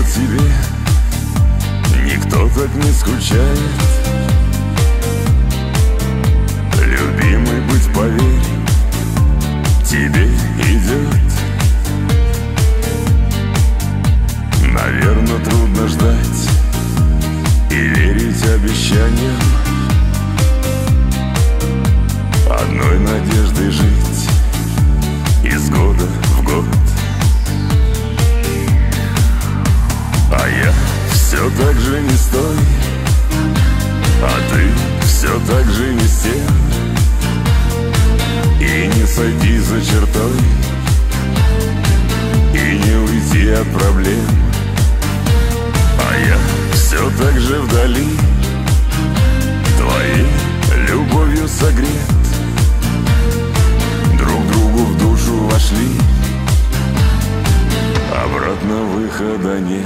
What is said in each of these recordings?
по тебе никто так не скучает. Любимый, быть, поверь, тебе идет. Наверно, трудно ждать и верить обещаниям, одной надеждой жить из года в год. А я все так же не с той, а ты все так же не с тем. И не сойти за чертой, и не уйти от проблем. А я все так же вдали, твоей любовью согрет. Друг другу в душу вошли, обратно выхода нет.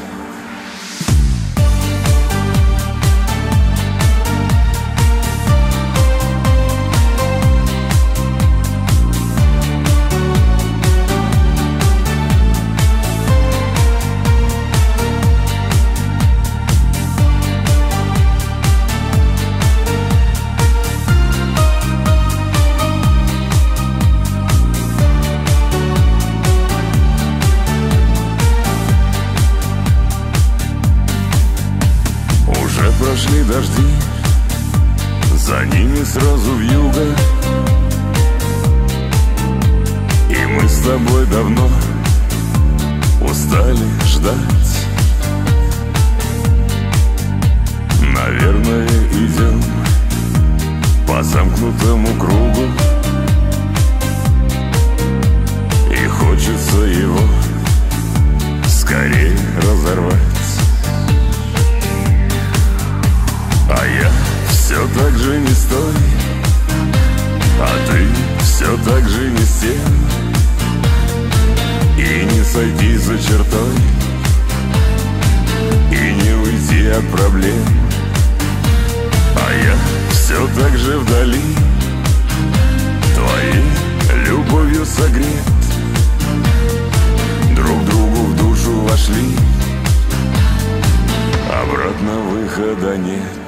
Прошли дожди, за ними сразу вьюга, и мы с тобой давно устали ждать. Наверное, идем по замкнутому кругу, и хочется его скорее разорвать. А я все так же не с той, а ты все так же не с тем. И не сойти за чертой, и не уйти от проблем. А я все так же вдали, твоей любовью согрет. Друг другу в душу вошли, обратно выхода нет.